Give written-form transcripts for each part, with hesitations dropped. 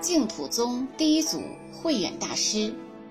净土宗第一祖慧远大师。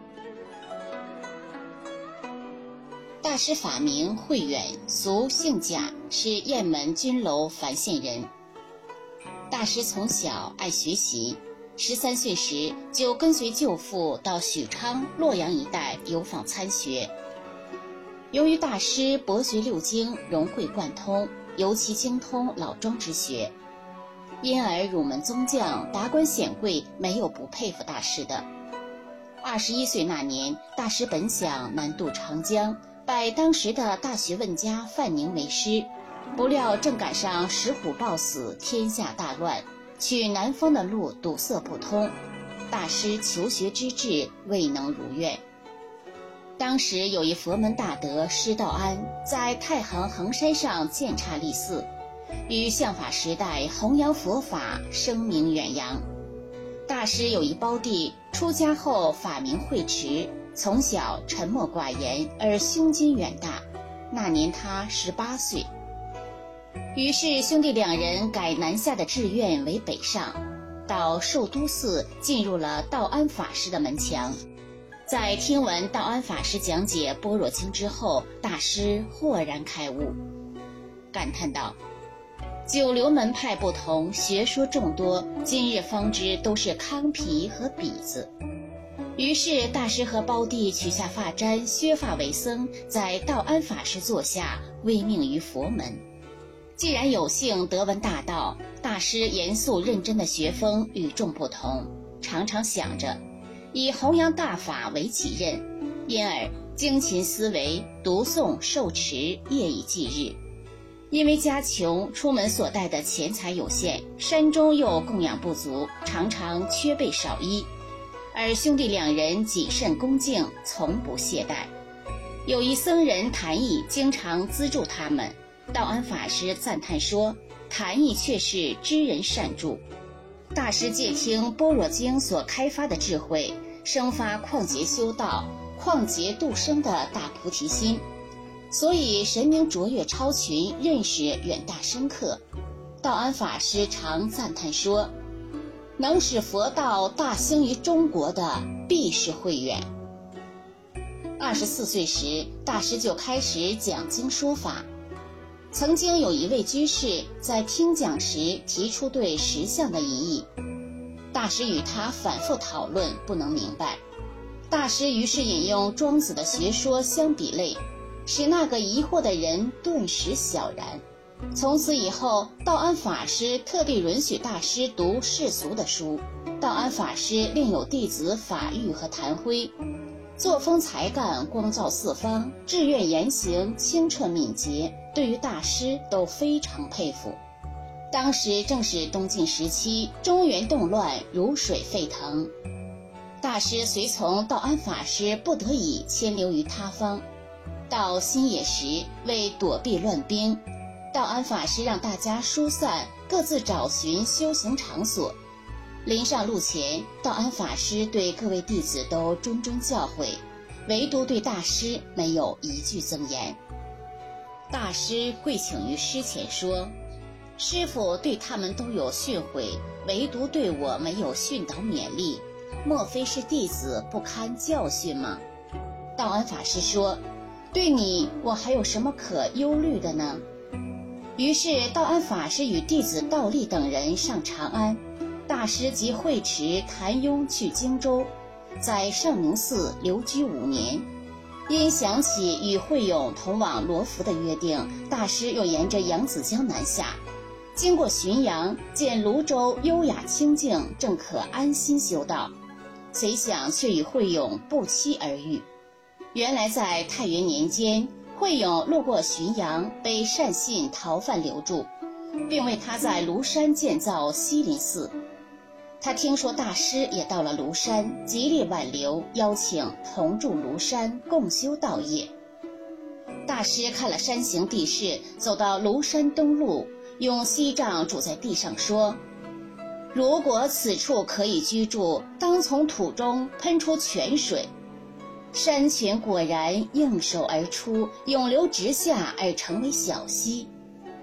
大师法名慧远，俗姓贾，是雁门军楼樊县人。大师从小爱学习，13岁时就跟随舅父到许昌、洛阳一带游访参学。由于大师博学六经，融会贯通，尤其精通老庄之学，因而儒门宗将、达官显贵没有不佩服大师的。21岁那年，大师本想南渡长江，拜当时的大学问家范宁为师，不料正赶上石虎暴死，天下大乱，去南方的路堵塞不通，大师求学之志未能如愿。当时有一佛门大德施道安在太行衡山上建刹立寺，于相法时代弘扬佛法，声名远扬。大师有一胞弟，出家后法名慧持，从小沉默寡言，而胸襟远大。那年他18岁。于是兄弟两人改南下的志愿为北上，到寿都寺进入了道安法师的门墙。在听闻道安法师讲解《般若经》之后，大师豁然开悟，感叹道：九流门派不同，学说众多，今日方知都是糠皮和篦子。于是大师和胞弟取下发簪，削发为僧，在道安法师座下归命于佛门。既然有幸得闻大道，大师严肃认真的学风与众不同，常常想着以弘扬大法为己任，因而精勤思维，读诵受持，夜以继日。因为家穷，出门所带的钱财有限，山中又供养不足，常常缺备少衣，而兄弟两人谨慎恭敬，从不懈怠。有一僧人谭毅经常资助他们，道安法师赞叹说，谭毅却是知人善助。大师借听般若经所开发的智慧，生发旷劫修道、旷劫度生的大菩提心，所以神明卓越超群，认识远大深刻。道安法师常赞叹说，能使佛道大兴于中国的必是慧远。24岁时，大师就开始讲经说法。曾经有一位居士在听讲时提出对实相的疑义，大师与他反复讨论，不能明白。大师于是引用庄子的学说相比类，使那个疑惑的人顿时晓然。从此以后，道安法师特地允许大师读世俗的书。道安法师另有弟子法玉和谭辉，作风才干，光照四方，志愿言行清澈敏捷，对于大师都非常佩服。当时正是东晋时期，中原动乱，如水沸腾。大师随从道安法师不得已迁流于他方。到新野时，为躲避乱兵，道安法师让大家疏散，各自找寻修行场所。临上路前，道安法师对各位弟子都谆谆教诲，唯独对大师没有一句增言。大师跪请于师前说，师父对他们都有训诲，唯独对我没有训导勉励，莫非是弟子不堪教训吗？道安法师说，对你我还有什么可忧虑的呢？于是道安法师与弟子道立等人上长安，大师及慧持、谭雍去荆州，在上明寺留居5年。因想起与慧勇同往罗浮的约定，大师又沿着扬子江南下，经过浔阳，见泸州优雅清静，正可安心修道，随想却与慧勇不期而遇。原来在太元年间，慧勇路过浔阳，被善信逃犯留住，并为他在庐山建造西林寺。他听说大师也到了庐山，极力挽留，邀请同住庐山，共修道业。大师看了山形地势，走到庐山东麓，用锡杖拄在地上说，如果此处可以居住，当从土中喷出泉水。山泉果然应手而出，涌流直下而成为小溪。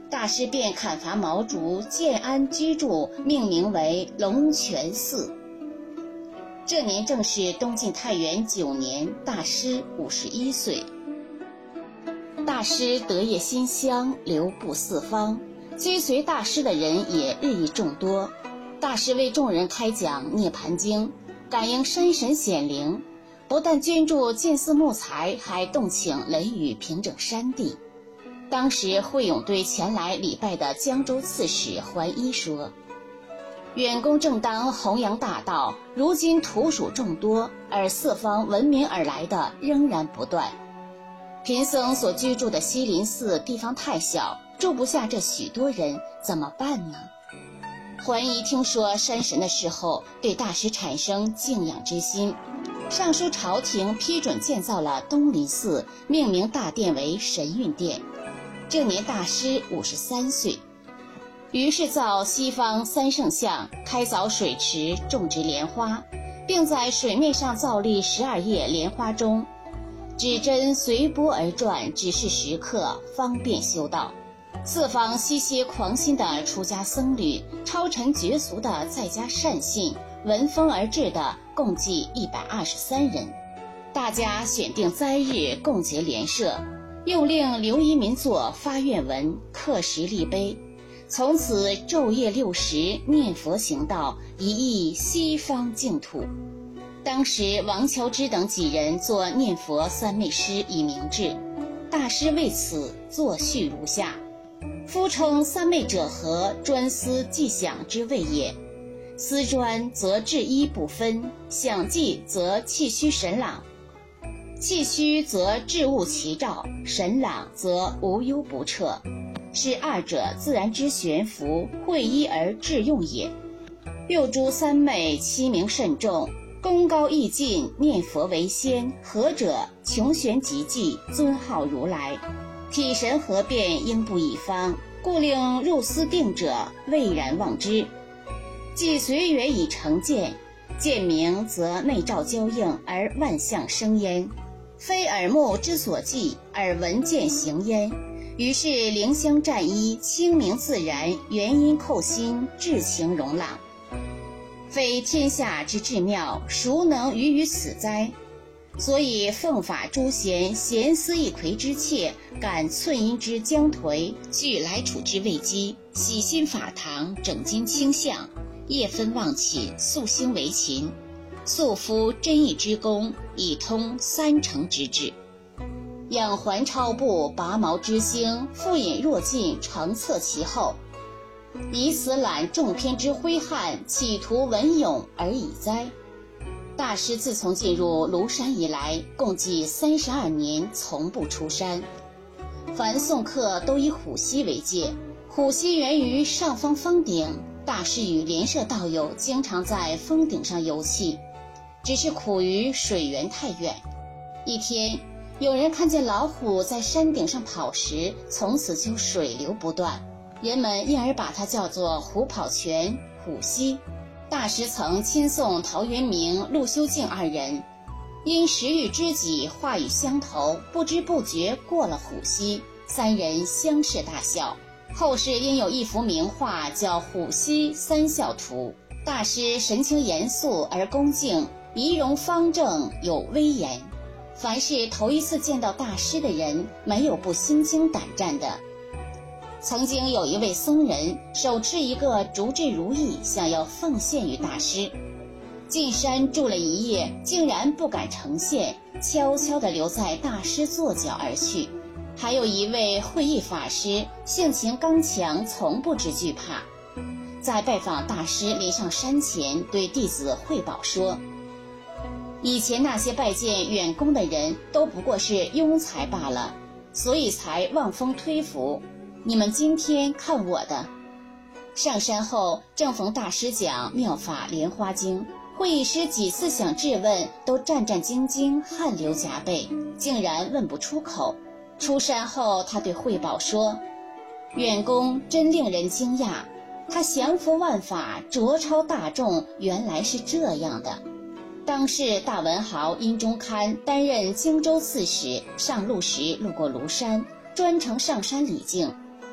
大师便砍伐毛竹，建安居住，命名为龙泉寺。这年正是东晋太元9年，大师51岁。大师德业馨香，流布四方，追随大师的人也日益众多。大师为众人开讲《涅盘经》，感应山神显灵，不但捐助建寺木材，还动请雷雨平整山地。当时会勇对前来礼拜的江州刺史桓伊说：远公正当弘扬大道，如今土属众多，而四方闻名而来的仍然不断。贫僧所居住的西林寺地方太小，住不下这许多人，怎么办呢？桓伊听说山神的事后，对大师产生敬仰之心，上书朝廷批准建造了东林寺，命名大殿为神运殿。这年大师53岁。于是造西方3圣像，开凿水池，种植莲花，并在水面上造立12叶莲花钟，指针随波而转，指示时刻，方便修道。四方吸些狂心的出家僧侣，超尘绝俗的在家善信，闻风而至的共计123人。大家选定斋日，共结莲社，又令刘一民作发愿文，刻石立碑，从此昼夜60念佛行道，一忆西方净土。当时王乔之等几人作念佛3昧诗以明志，大师为此作序如下：夫称3昧者何？专思既想之谓也。思专则至一不分，想寂则气虚神朗，气虚则志物其照，神朗则无忧不彻。是二者自然之悬浮，会一而致用也。又诸3昧其名甚重，功高义尽，念佛为先，何者穷玄极寂，尊号如来，体神合变，应不以方，故令入思定者未然忘之。既随缘以成见，见明则内照交映，而万象生焉，非耳目之所记，而闻见行焉。于是灵香战衣，清明自然，元音扣心，至情容朗。非天下之至妙，孰能逾于此哉？所以奉法诸贤，咸思一窺之切，感寸阴之将颓，具来处之危机，洗心法堂，整经清相，夜分忘寝，夙兴为勤，素夫真意之功，以通3成之志。仰环超步，拔毛之星，复引若尽，成策其后，以此揽众篇之挥汗，企图文咏而已哉。大师自从进入庐山以来，共计32年，从不出山。凡送客都以虎溪为界，虎溪源于上方峰顶，大师与莲社道友经常在峰顶上游憩，只是苦于水源太远。一天，有人看见老虎在山顶上跑时，从此就水流不断，人们因而把它叫做虎跑泉、虎溪。大师曾亲送陶渊明、陆修静2人，因时遇知己，话语相投，不知不觉过了虎溪，3人相视大笑。后世因有一幅名画叫《虎溪3笑图》，大师神情严肃而恭敬，仪容方正有威严。凡是头一次见到大师的人，没有不心惊胆战的。曾经有一位僧人手持一个竹制如意，想要奉献于大师，进山住了1夜，竟然不敢呈现，悄悄地留在大师座脚而去。还有一位慧义法师，性情刚强，从不知惧怕，在拜访大师临上山前，对弟子汇报说：以前那些拜见远公的人都不过是庸才罢了，所以才望风推扶，你们今天看我的。上山后正逢大师讲妙法莲花经，会议师几次想质问，都战战兢兢，汗流浃背，竟然问不出口。出山后他对慧宝说：远公真令人惊讶，他降服万法，卓超大众，原来是这样的。当世大文豪殷中堪担任荆州刺史，上路时路过庐山，专程上山礼敬。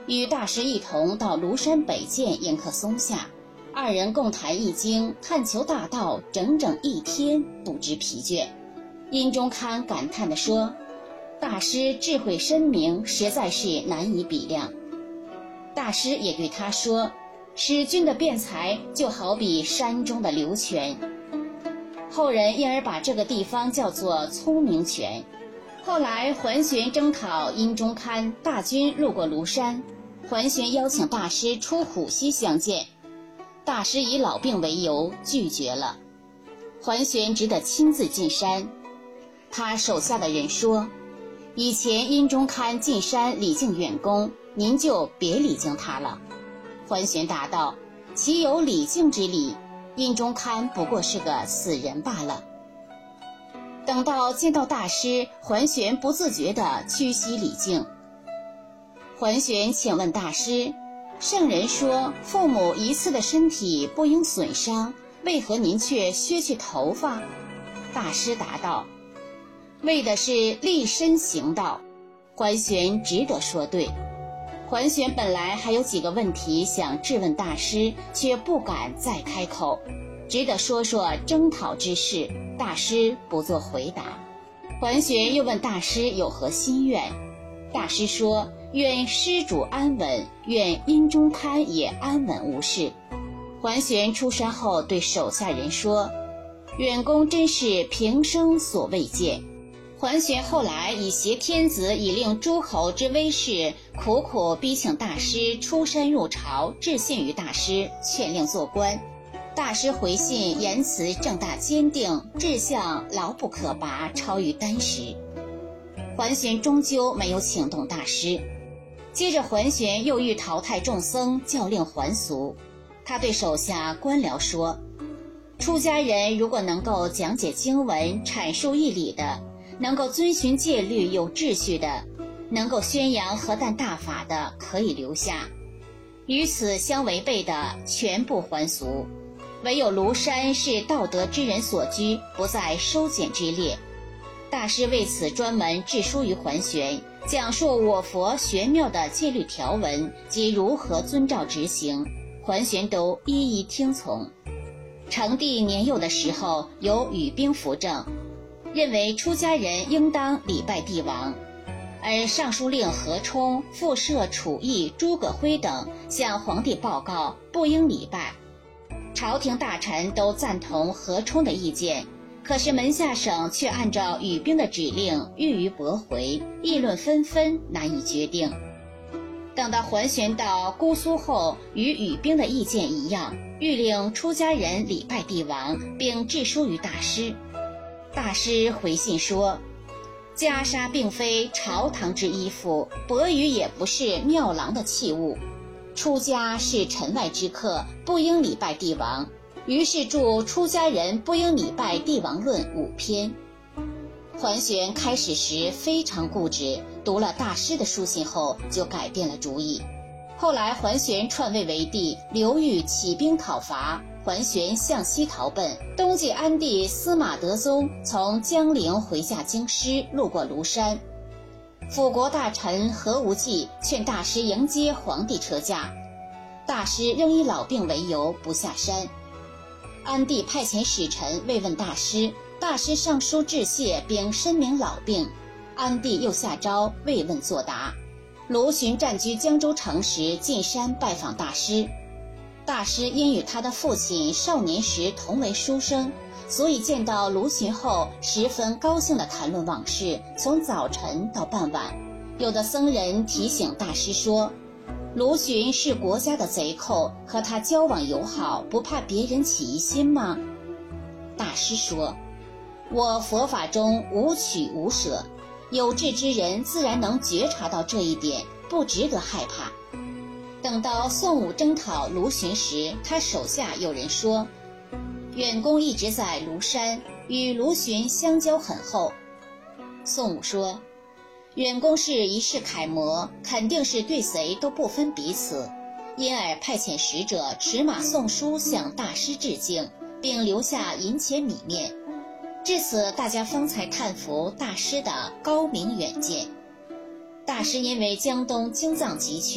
与大师一同到庐山北见迎客松下，二人共谈易经，探求大道，整整1天不知疲倦。殷中堪感叹地说：“大师智慧深明，实在是难以比量。”大师也对他说：“使君的辩才就好比山中的流泉。”后人因而把这个地方叫做聪明泉。后来桓玄征讨殷中堪，大军路过庐山，桓玄邀请大师出虎溪相见，大师以老病为由拒绝了。桓玄只得亲自进山。他手下的人说：“以前殷中堪进山礼敬远公，您就别礼敬他了。”桓玄答道：“岂有礼敬之理？殷中堪不过是个死人罢了。”等到见到大师，桓玄不自觉地屈膝礼敬。桓玄请问大师：“圣人说父母一次的身体不应损伤，为何您却削去头发？”大师答道：“为的是立身行道。”桓玄只得说对。桓玄本来还有几个问题想质问大师，却不敢再开口，只得说征讨之事，大师不做回答。桓玄又问大师有何心愿，大师说：“愿施主安稳，愿殷中堪也安稳无事。”桓玄出山后对手下人说：“远公真是平生所未见。”桓玄后来以挟天子以令诸侯之威势，苦苦逼请大师出山入朝，致信于大师，劝令做官。大师回信言辞正大坚定，志向牢不可拔，超于丹石。桓玄终究没有请动大师。接着桓玄又欲淘汰众僧，教令还俗。他对手下官僚说：“出家人如果能够讲解经文，阐述义理的，能够遵循戒律，有秩序的，能够宣扬何旦大法的，可以留下；与此相违背的，全部还俗。唯有庐山是道德之人所居，不在收减之列。”大师为此专门致书于桓玄，讲述我佛玄妙的戒律条文及如何遵照执行，桓玄都一一听从。成帝年幼的时候，有羽兵扶正，认为出家人应当礼拜帝王，而尚书令何冲、副摄楚义、诸葛辉等向皇帝报告不应礼拜。朝廷大臣都赞同何冲的意见，可是门下省却按照羽兵的指令予以驳回，议论纷纷，难以决定。等到桓玄到姑苏后，与羽兵的意见一样，欲令出家人礼拜帝王，并致书于大师。大师回信说：“袈裟并非朝堂之衣服，帛羽也不是庙郎的器物。出家是尘外之客，不应礼拜帝王。”于是著《出家人不应礼拜帝王论》5篇。桓玄开始时非常固执，读了大师的书信后就改变了主意。后来桓玄篡位为帝，刘裕起兵讨伐，桓玄向西逃奔。东晋安帝司马德宗从江陵回下京师，路过庐山。辅国大臣何无忌劝大师迎接皇帝车驾，大师仍以老病为由不下山。安帝派遣使臣慰问大师，大师上书致谢并申明老病，安帝又下诏慰问作答。卢循占据江州城时进山拜访大师，大师因与他的父亲少年时同为书生，所以见到卢循后十分高兴地谈论往事，从早晨到傍晚。有的僧人提醒大师说：“卢循是国家的贼寇，和他交往友好，不怕别人起疑心吗？”大师说：“我佛法中无取无舍，有志之人自然能觉察到这一点，不值得害怕。”等到宋武征讨卢循时，他手下有人说：“远公一直在庐山，与卢循相交很厚。”宋武说：“远公是一世楷模，肯定是对谁都不分彼此，因而派遣使者持马送书向大师致敬，并留下银钱米面。至此大家方才叹服大师的高明远见。”大师因为江东经藏急缺，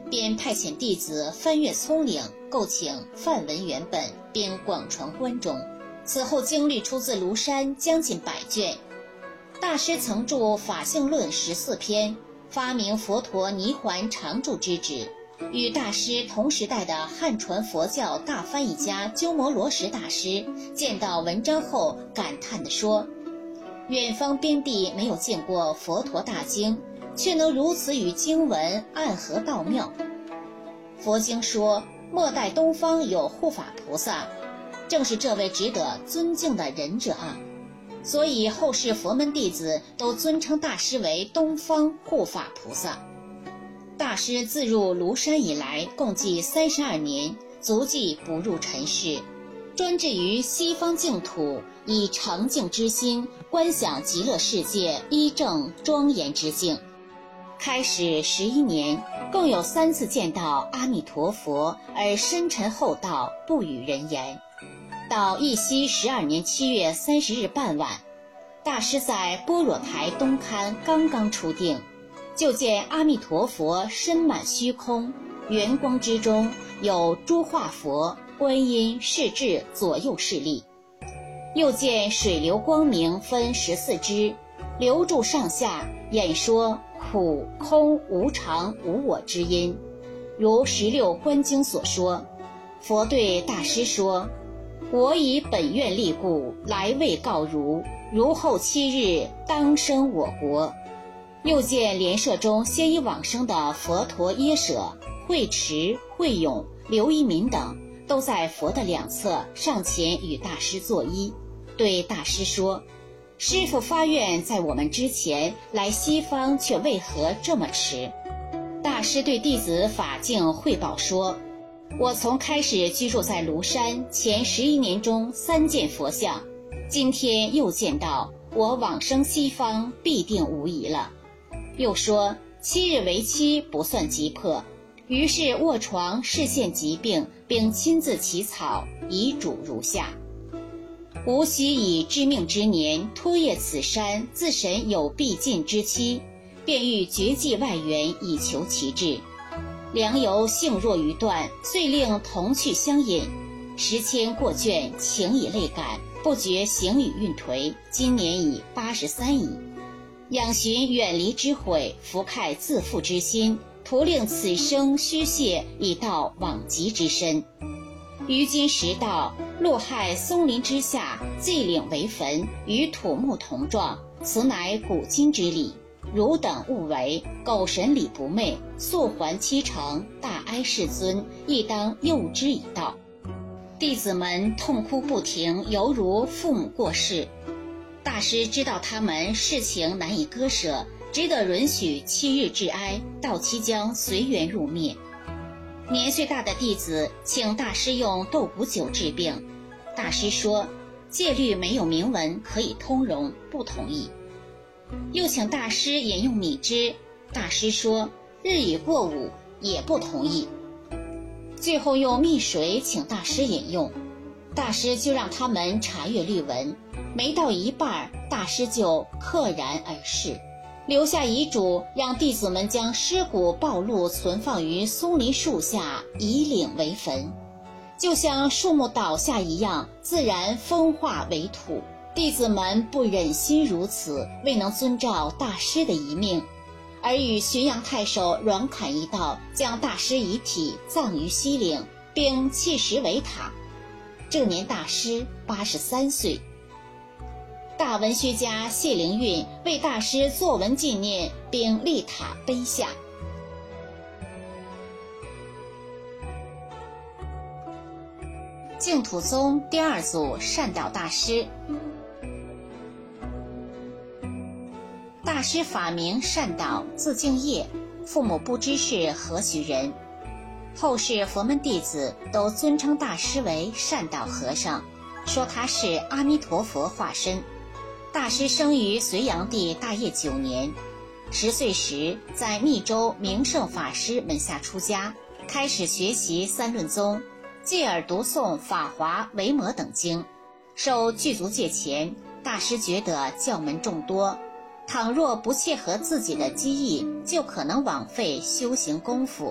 便派遣弟子翻阅葱岭，构请范文原本，并广传关中。此后经律出自庐山将近100卷。大师曾著《法性论》14篇，发明佛陀泥环常住之旨。与大师同时代的汉传佛教大翻译家鸠摩罗什大师见到文章后感叹地说：远方边地没有见过佛陀大经，却能如此与经文暗合道妙。佛经说末代东方有护法菩萨，正是这位值得尊敬的仁者啊！所以后世佛门弟子都尊称大师为东方护法菩萨。大师自入庐山以来共计32年，足迹不入尘世，专志于西方净土，以澄净之心观想极乐世界一正庄严之境。开始11年，共有3次见到阿弥陀佛，而深沉厚道，不与人言。到义熙12年7月30日傍晚，大师在般若台东龛刚刚出定，就见阿弥陀佛身满虚空，圆光之中有诸化佛、观音、势至左右势力。又见水流光明分14支，流注上下，演说苦空无常无我之音，如16观经所说。佛对大师说：我以本愿力故，来为告如，如后7日当生我国。又见莲社中先已往生的佛陀耶舍、慧持、慧永、刘一民等，都在佛的两侧上前与大师作揖，对大师说：师父发愿在我们之前来西方，却为何这么迟？大师对弟子法镜汇报说：我从开始居住在庐山前11年中3见佛像，今天又见到，我往生西方必定无疑了。又说7日为期不算急迫，于是卧床示现疾病，并亲自起草遗嘱如下：吾昔以知命之年托谒此山，自审有必尽之期，便欲绝迹外援以求其志。良由性弱于断，遂令同去相引。时迁过卷，情以泪感，不觉行语运颓，今年已83矣。仰寻远离之悔，伏慨自负之心，徒令此生虚谢，以到往极之身。于今时到，陆害松林之下，寂岭为坟，与土木同状，此乃古今之理。汝等勿为，苟神理不昧，速还7成，大哀世尊，亦当诱之以道。弟子们痛哭不停，犹如父母过世。大师知道他们事情难以割舍，只得允许7日致哀，到期将随缘入灭。年岁大的弟子请大师用豆骨酒治病，大师说戒律没有明文可以通融，不同意。又请大师饮用米汁，大师说日已过午，也不同意。最后用蜜水请大师饮用，大师就让他们查阅律文，没到一半，大师就溘然而逝，留下遗嘱，让弟子们将尸骨暴露存放于松林树下，以岭为坟，就像树木倒下一样，自然风化为土。弟子们不忍心如此，未能遵照大师的遗命，而与浔阳太守阮侃一道，将大师遗体葬于西岭，并砌石为塔。这年大师83岁。大文学家谢灵运为大师作文纪念，并立塔碑下。净土宗第2祖善导大师。大师法名善导，字敬业，父母不知是何许人。后世佛门弟子都尊称大师为善导和尚，说他是阿弥陀佛化身。大师生于隋炀帝大业9年，10岁时在密州明圣法师门下出家，开始学习三论宗，继而读诵法华、维摩等经。受具足戒前，大师觉得教门众多，倘若不切合自己的机意，就可能枉费修行功夫。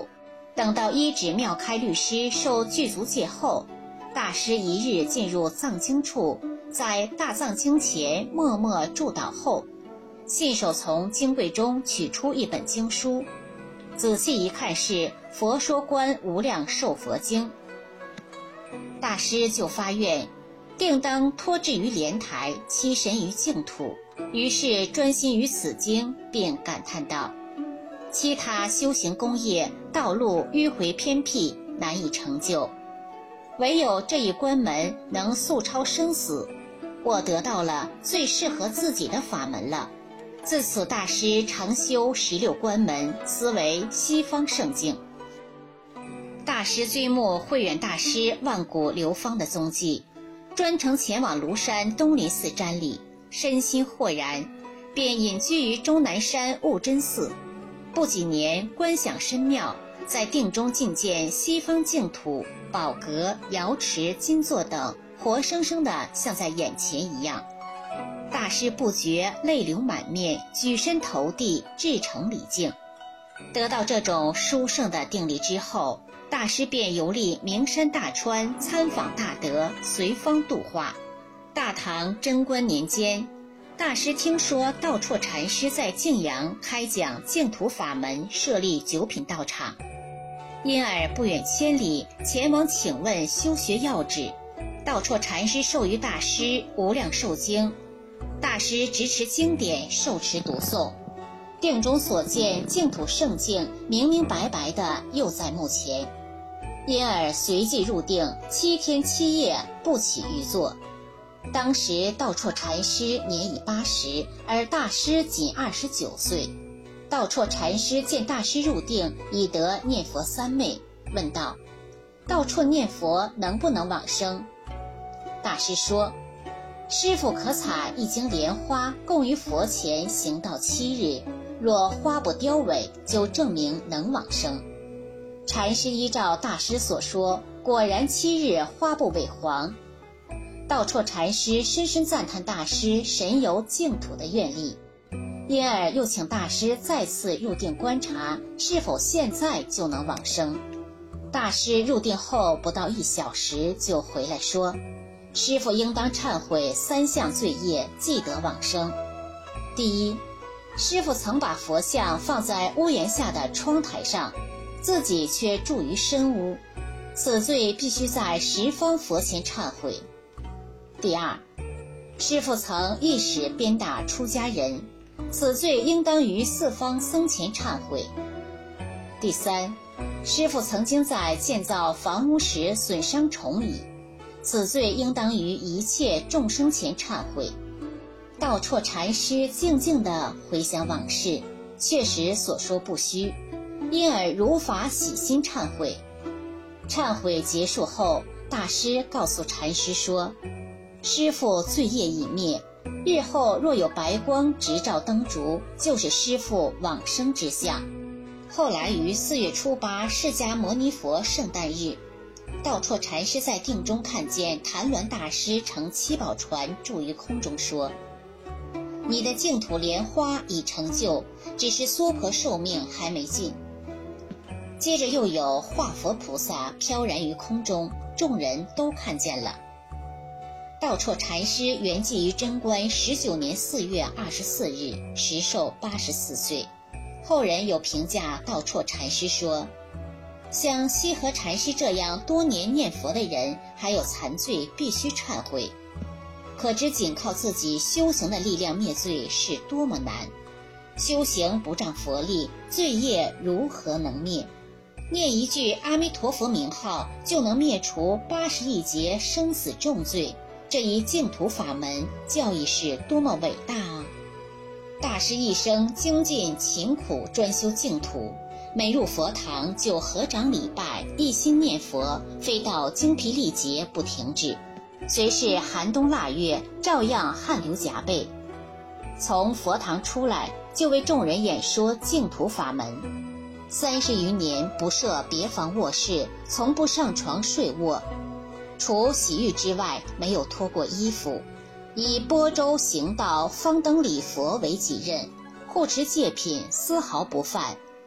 等到依止妙开律师受具足戒后，大师一日进入藏经处，在大藏经前默默祝祷后，信手从经柜中取出一本经书，仔细一看是《佛说观无量寿佛经》。大师就发愿，定当托置于莲台，栖身于净土，于是专心于此经，并感叹道：其他修行功业道路迂回偏僻，难以成就，唯有这一关门能速超生死，我得到了最适合自己的法门了。自此大师常修16关门，思为西方圣境。大师追慕慧远大师万古流芳的踪迹，专程前往庐山东林寺瞻礼，身心豁然，便隐居于终南山悟真寺。不几年，观想深妙，在定中觐见西方净土、宝阁、瑶池、金座等，活生生的像在眼前一样。大师不觉泪流满面，举身投地，至诚礼敬。得到这种殊胜的定力之后，大师便游历名山大川，参访大德，随方度化。大唐贞观年间，大师听说道绰禅师在泾阳开讲净土法门，设立9品道场，因而不远千里前往请问修学要旨。道绰禅师授予大师《无量寿经》，大师执持经典，受持读诵，定中所见净土圣境明明白白的又在目前，因而随即入定，7天7夜不起于坐。当时道绰禅师年已80，而大师仅29岁。道绰禅师见大师入定，已得念佛3昧，问道：道绰念佛能不能往生？大师说：师父可采一茎莲花，供于佛前行道7日，若花不凋萎，就证明能往生。禅师依照大师所说，果然7日花不萎黄。道绰禅师深深赞叹大师神游净土的愿力，因而又请大师再次入定观察，是否现在就能往生。大师入定后不到1小时就回来说，师父应当忏悔3项罪业，即得往生。第一，师父曾把佛像放在屋檐下的窗台上，自己却住于深屋，此罪必须在十方佛前忏悔。第二，师父曾一使鞭打出家人，此罪应当于4方僧前忏悔。第三，师父曾经在建造房屋时损伤虫蚁，此罪应当于一切众生前忏悔。道绰禅师静静地回想往事，确实所说不虚，因而如法洗心忏悔。忏悔结束后，大师告诉禅师说，师父罪业已灭，日后若有白光直照灯烛，就是师父往生之相。后来于4月初8释迦牟尼佛圣诞日，道绰禅师在定中看见昙鸾大师乘7宝船住于空中，说：你的净土莲花已成就，只是娑婆寿命还没尽。接着又有化佛菩萨飘然于空中，众人都看见了。道绰禅师圆寂于贞观19年4月24日，时寿84岁。后人有评价道绰禅师说，像西河禅师这样多年念佛的人，还有残罪必须忏悔，可知仅靠自己修行的力量灭罪是多么难。修行不仗佛力，罪业如何能灭？念一句阿弥陀佛名号，就能灭除80亿劫生死重罪，这一净土法门教义是多么伟大啊！大师一生精进勤苦，专修净土，每入佛堂就合掌礼拜，一心念佛，非到精疲力竭不停止。虽是寒冬腊月，照样汗流浃背。从佛堂出来，就为众人演说净土法门。30余年不设别房卧室，从不上床睡卧，除洗浴之外，没有脱过衣服，以播州行道、方等礼佛为己任，护持戒品，丝毫不犯，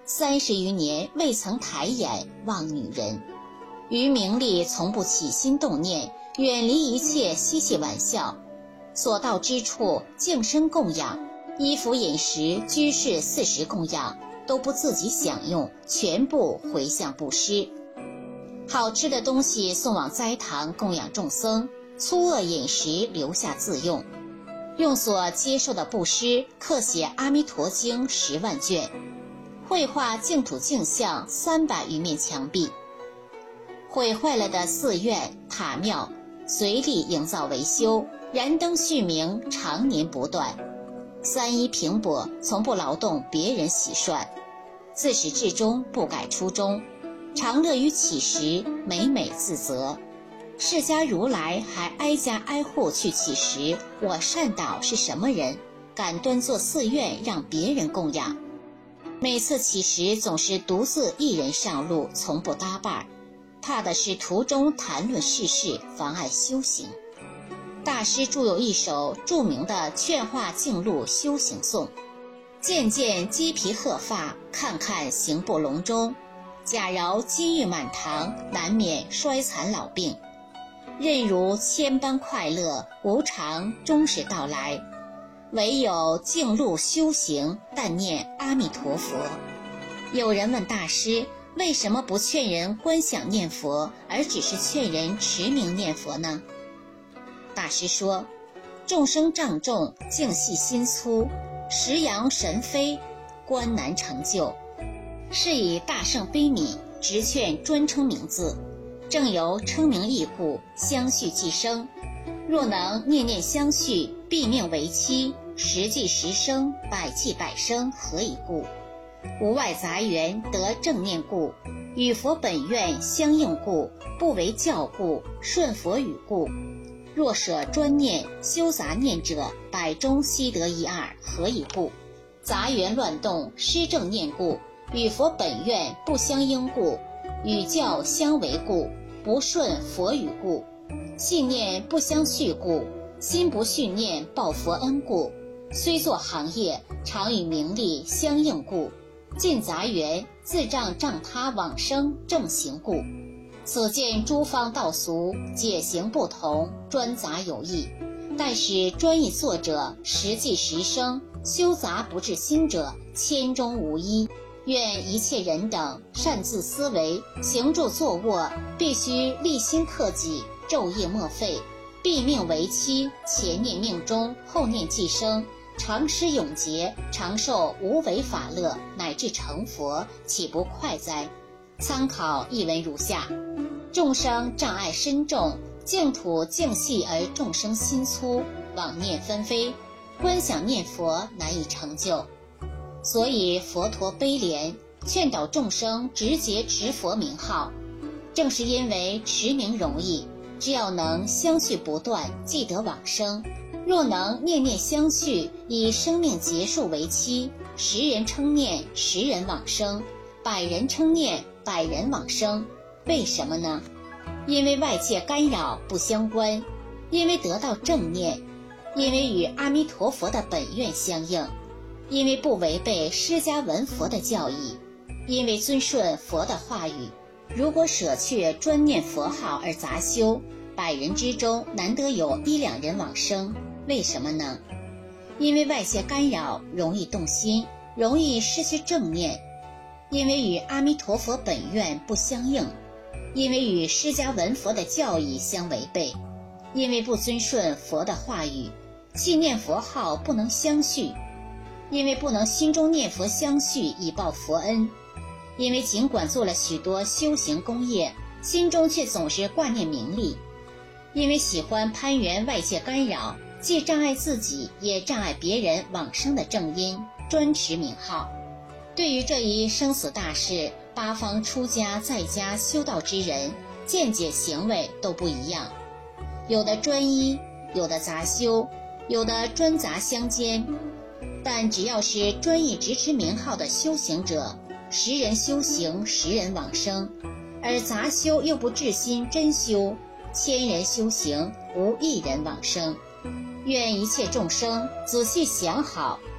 30余年未曾抬眼望女人，于名利从不起心动念，远离一切嬉戏玩笑，所到之处净身供养，衣服饮食居士40供养，都不自己享用，全部回向布施。好吃的东西送往斋堂供养众僧，粗恶饮食留下自用，用所接受的布施刻写《阿弥陀经》10万卷，绘画净土净像300余面墙壁。毁坏了的寺院塔庙随力营造维修，燃灯续明，常年不断。3衣平薄，从不劳动别人洗涮，自始至终不改初衷，常乐于乞食，每每自责。释迦如来还挨家挨户去乞食，我善导是什么人，敢端坐寺院让别人供养？每次乞食总是独自一人上路，从不搭伴，怕的是途中谈论世事，妨碍修行。大师著有一首著名的劝化净路修行颂：渐渐鸡皮鹤发，看看行不隆中，假饶金玉满堂，难免衰残老病。任如千般快乐，无常终是到来，唯有净路修行，但念阿弥陀佛。有人问大师，为什么不劝人观想念佛，而只是劝人持名念佛呢？大师说，众生障重，净系心粗，时扬神飞，观难成就，是以大圣悲悯，直劝专称名字，正由称名异故，相续即生。若能念念相续，必命为期，实际时生，百计百生，何以故？无外杂缘，得正念故，与佛本愿相应故，不为教故，顺佛语故。若舍专念，修杂念者，百中悉得一二，何以故？杂缘乱动，失正念故，与佛本愿不相应故，与教相违故，不顺佛语故，信念不相续故，心不续念报佛恩故，虽作行业，常与名利相应故，尽杂缘，自障他往生正行故。此见诸方道俗，解行不同，专杂有异。但使专一作者，实际实生，修杂不至心者，千中无一。愿一切人等善自思维，行住坐卧，必须立心克己，昼夜莫废，必命为期，前念命中，后念即生，常施永劫，长寿无为法乐，乃至成佛，岂不快哉？参考译文如下：众生障碍深重，净土净系而众生心粗，妄念纷飞，观想念佛难以成就，所以佛陀悲怜，劝导众生直接持佛名号。正是因为持名容易，只要能相续不断，即得往生。若能念念相续，以生命结束为期，10人称念10人往生，100人称念100人往生。为什么呢？因为外界干扰不相关，因为得到正念，因为与阿弥陀佛的本愿相应，因为不违背释迦文佛的教义，因为遵顺佛的话语。如果舍却专念佛号而杂修，100人之中难得有1、2人往生。为什么呢？因为外界干扰，容易动心，容易失去正念，因为与阿弥陀佛本愿不相应，因为与释迦文佛的教义相违背，因为不遵顺佛的话语，信念佛号不能相续，因为不能心中念佛相续以报佛恩，因为尽管做了许多修行功业，心中却总是挂念名利，因为喜欢攀缘外界干扰，既障碍自己，也障碍别人往生的正因，专持名号。对于这一生死大事，八方出家在家修道之人，见解行为都不一样，有的专一，有的杂修，有的专杂相间。但只要是专一直持名号的修行者，10人修行10人往生，而杂修又不至心真修，1000人修行无1人往生。愿一切众生仔细想好，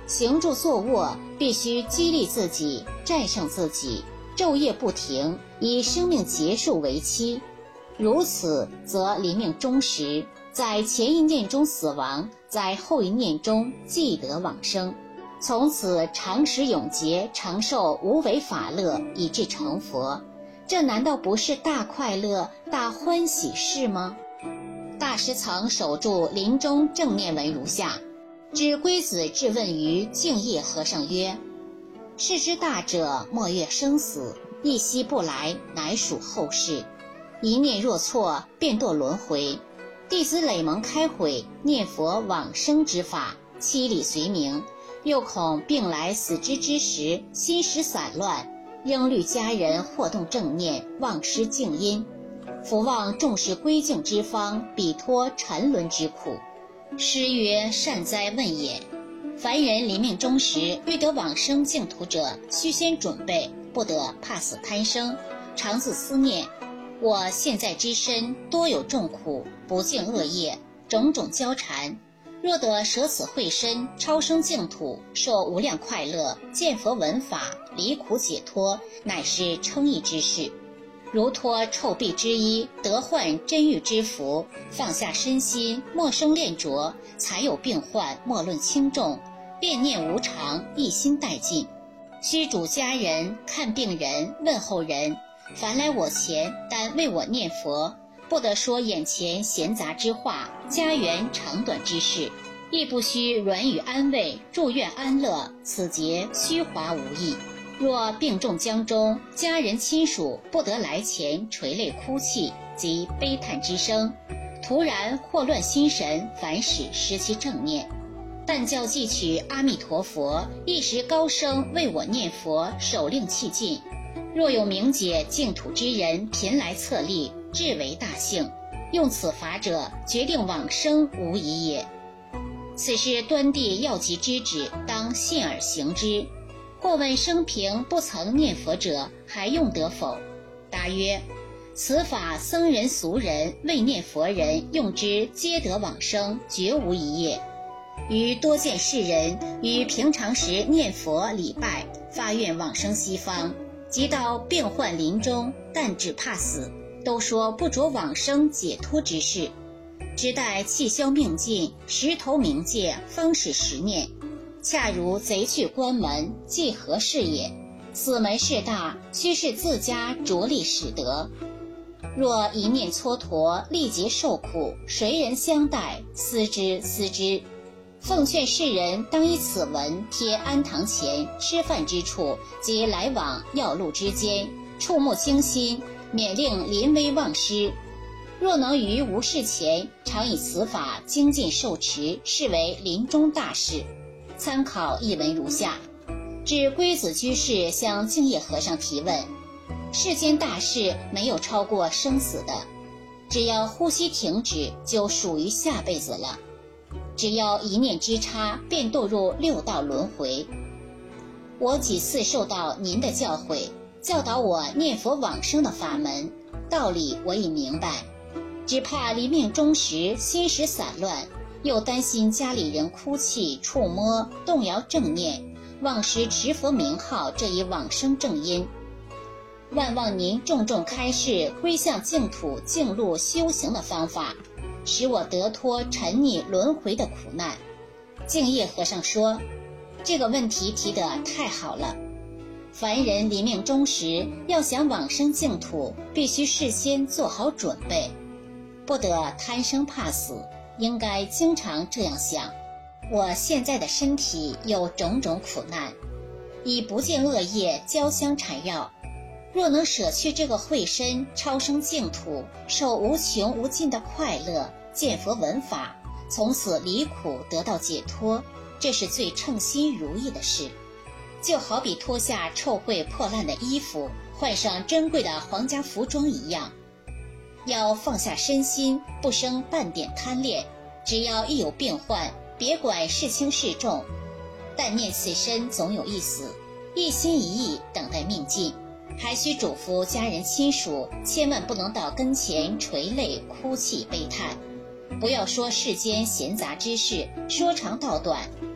行住坐卧必须激励自己，战胜自己，昼夜不停，以生命结束为期。如此则临命终时，在前一念中死亡，在后一念中即得往生，从此长时永劫，承受无为法乐，以至成佛。这难道不是大快乐、大欢喜事吗？大师曾守住临终正念文如下：知龟子质问于净业和尚曰：世之大者，莫越生死，一息不来，乃属后世。一念若错，便堕轮回。弟子累蒙开悔，念佛往生之法，七理随明，又恐病来死之时，心识散乱，应虑家人或动正念，忘失静因。伏望重视归净之方，彼脱沉沦之苦。诗曰：善哉问也。凡人临命终时，欲得往生净土者，须先准备，不得怕死贪生，常自思念：我现在之身多有众苦，不净恶业，种种交缠。若得舍此慧身，超生净土，受无量快乐，见佛闻法，离苦解脱，乃是称义之事。如脱臭弊之衣，得患真欲之福，放下身心，莫生恋着，才有病患，莫论轻重，便念无常，一心殆尽。须主家人、看病人、问候人，凡来我前，但为我念佛，不得说眼前闲杂之话，家园长短之事，亦不须软语安慰，祝愿安乐，此节虚华无益。若病重将终，家人亲属不得来前垂泪哭泣及悲叹之声，突然惑乱心神，凡使失其正念。但教记取阿弥陀佛，一时高声为我念佛，手令气尽。若有明解净土之人频来侧立，至为大幸。用此法者，决定往生无疑也。此是端地要急之旨，当信而行之。或问生平不曾念佛者，还用得否？答曰：此法僧人俗人未念佛人用之，皆得往生，绝无一业。于多见世人于平常时念佛礼拜，发愿往生西方，即到病患临终，但只怕死，都说不着往生解脱之事，只待气消命尽，石头冥界，方始实念。恰如贼去关门，即何事也？此门事大，须是自家着力使得。若一念蹉跎，立即受苦，谁人相待？思之。奉劝世人当以此文贴安堂前、吃饭之处及来往要路之间，触目惊心，免令临危忘失。若能于无事前常以此法精进受持，视为临终大事。参考一文如下：至龟子居士向净业和尚提问，世间大事没有超过生死的，只要呼吸停止，就属于下辈子了。只要一念之差，便堕入六道轮回。我几次受到您的教诲，教导我念佛往生的法门，道理我已明白，只怕临命终时心识散乱，又担心家里人哭泣、触摸、动摇正念，忘失持佛名号这一往生正因。万望您重重开示归向净土净路修行的方法，使我得脱沉溺轮回的苦难。净业和尚说，这个问题提得太好了。凡人临命终时，要想往生净土，必须事先做好准备，不得贪生怕死，应该经常这样想：我现在的身体有种种苦难，以不见恶业交相缠绕，若能舍去这个慧身，超生净土，受无穷无尽的快乐，见佛闻法，从此离苦得到解脱，这是最称心如意的事。就好比脱下臭秽破烂的衣服，换上珍贵的皇家服装一样。要放下身心，不生半点贪恋，只要一有病患，别管是轻是重，但念此身总有一死，一心一意等待命尽。还需嘱咐家人亲属，千万不能到跟前垂泪哭泣悲叹，不要说世间闲杂之事，说长道短。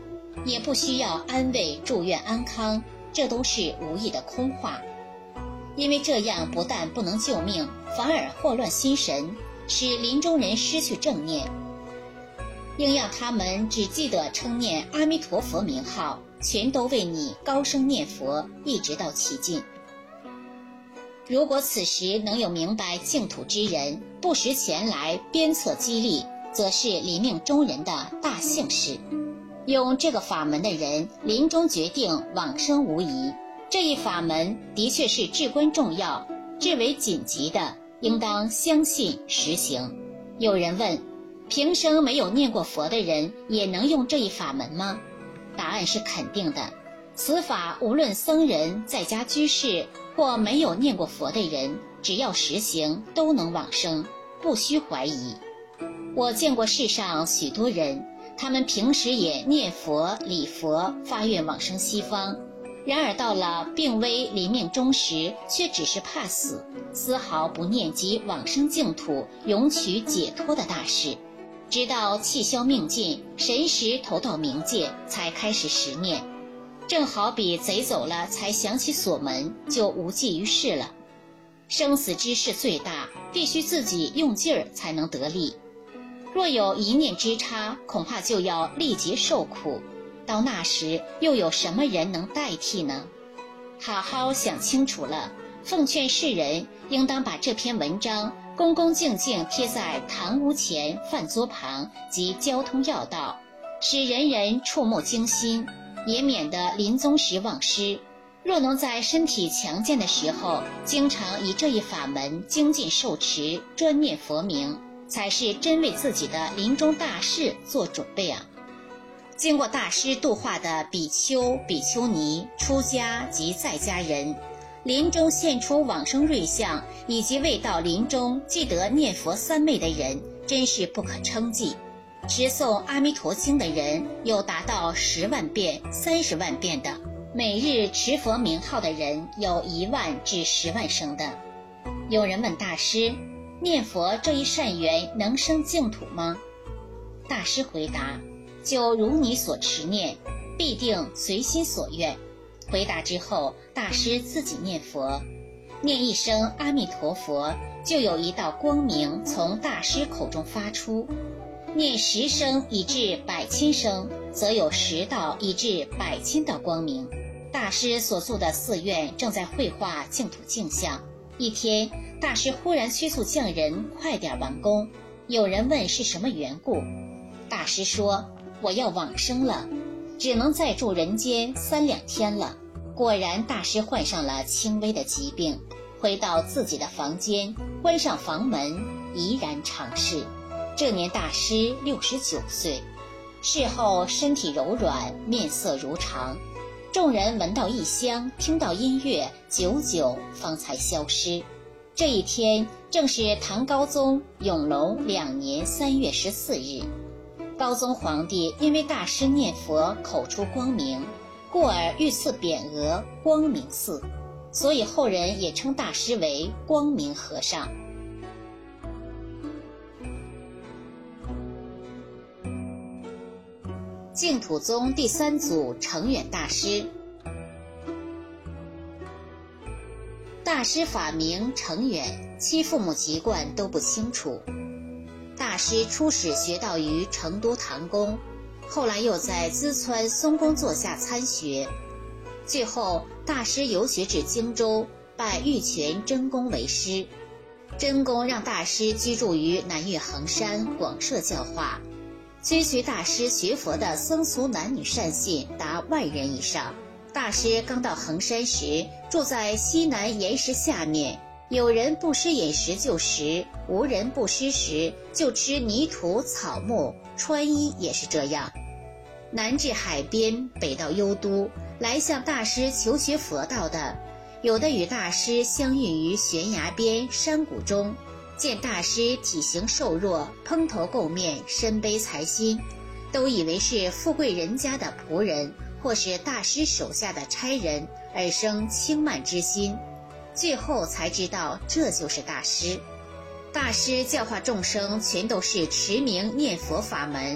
也不需要安慰祝愿安康，这都是无益的空话。因为这样不但不能救命，反而祸乱心神，使临终人失去正念。应让他们只记得称念阿弥陀佛名号，全都为你高声念佛，一直到其尽。如果此时能有明白净土之人，不时前来鞭策激励，则是临命终人的大幸事。用这个法门的人，临终决定往生无疑。这一法门的确是至关重要、至为紧急的，应当相信实行。有人问，平生没有念过佛的人也能用这一法门吗？答案是肯定的。此法无论僧人、在家居士或没有念过佛的人，只要实行都能往生，不需怀疑。我见过世上许多人，他们平时也念佛、礼佛，发愿往生西方，然而到了病危临命终时，却只是怕死，丝毫不念及往生净土、永取解脱的大事。直到气消命尽，神识投到冥界，才开始实念。正好比贼走了才想起锁门，就无济于事了。生死之事最大，必须自己用劲儿才能得力。若有一念之差，恐怕就要立即受苦。到那时，又有什么人能代替呢？好好想清楚了，奉劝世人应当把这篇文章恭恭敬敬贴在堂屋前、饭桌旁及交通要道，使人人触目惊心，也免得临终时忘失。若能在身体强健的时候，经常以这一法门精进受持，专念佛名，才是真为自己的临终大事做准备啊！经过大师度化的比丘、比丘尼、出家及在家人，临终现出往生瑞相，以及未到临终记得念佛三昧的人，真是不可称计。持诵阿弥陀经的人有达到10万遍、30万遍的，每日持佛名号的人有1万至10万声的。有人问大师，念佛这一善缘能生净土吗？大师回答，就如你所持念，必定随心所愿。回答之后，大师自己念佛，念一声阿弥陀佛，就有一道光明从大师口中发出。念10声以至100千声，则有10道以至100千道光明。大师所住的寺院正在绘画净土镜像。一天，大师忽然催促匠人快点完工。有人问是什么缘故，大师说，我要往生了，只能再住人间3、2天了。果然，大师患上了轻微的疾病，回到自己的房间，关上房门，怡然长逝。这年大师69岁，事后身体柔软，面色如常。众人闻到异香，听到音乐，久久方才消失。这一天正是唐高宗永隆2年3月14日。高宗皇帝因为大师念佛口出光明，故而御赐匾额光明寺，所以后人也称大师为光明和尚。净土宗第3祖澄远大师。大师法名澄远，其父母籍贯都不清楚。大师初始学道于成都唐宫，后来又在淄川松公座下参学，最后大师游学至荆州，拜玉泉真公为师。真公让大师居住于南岳衡山，广设教化。追随大师学佛的僧俗男女善信达万人以上。大师刚到衡山时，住在西南岩石下面，有人不施饮食就食，无人不施食就吃泥土草木，穿衣也是这样。南至海边，北到幽都，来向大师求学佛道的，有的与大师相遇于悬崖边山谷中，见大师体型瘦弱，蓬头垢面，身背财薪，都以为是富贵人家的仆人，或是大师手下的差人，而生轻慢之心。最后才知道这就是大师。大师教化众生全都是持名念佛法门，